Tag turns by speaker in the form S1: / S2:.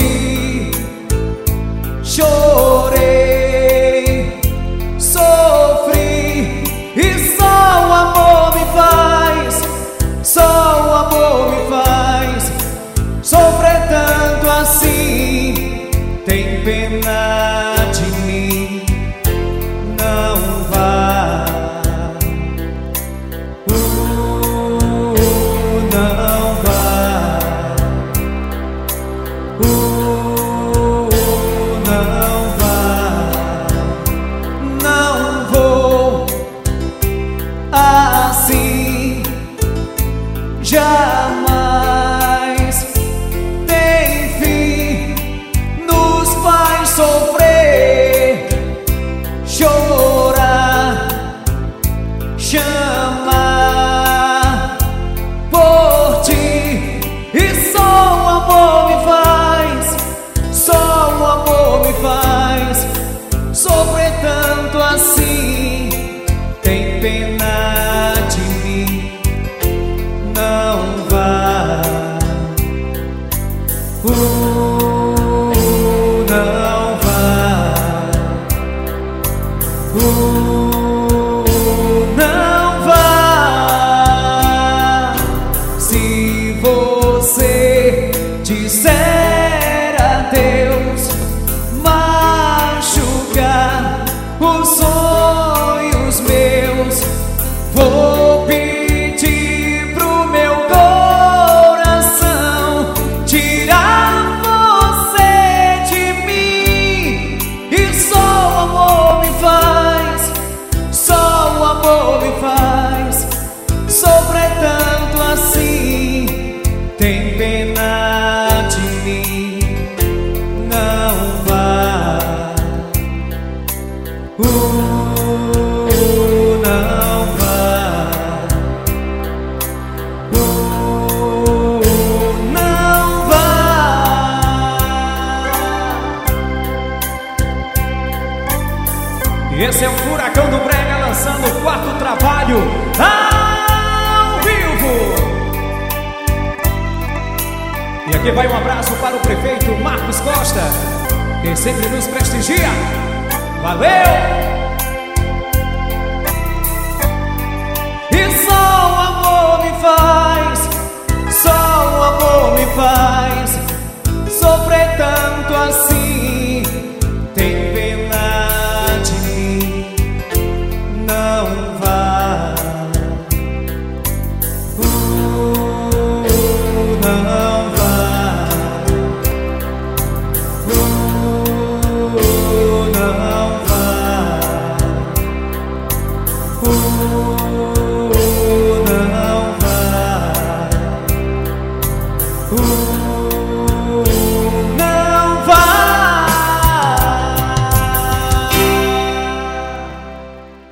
S1: ti chorei, sofri, e só o amor me faz, só o amor me faz sofrer tanto assim. Tem pena de mim, não vá, não vá, não vá, não vou assim, jamais tem fim, nos faz sofrer, chorar, chamar por ti, e só o amor me faz, só o amor me faz sofrer tanto assim. Tem pena de mim, não vá, não vá, não vá. Se você disser adeus, machucar os sonhos meus, vou pedir pro meu coração tirar você de mim, e só o amor me faz, só o amor me faz sofrer tanto assim. Tem pena de mim, não vá, não vá, não vá. E esse é o Furacão do Brega lançando o quarto trabalho ao vivo. E aqui vai um abraço para o prefeito Marcos Costa, que sempre nos prestigia. Valeu! E só o amor me faz, só o amor me faz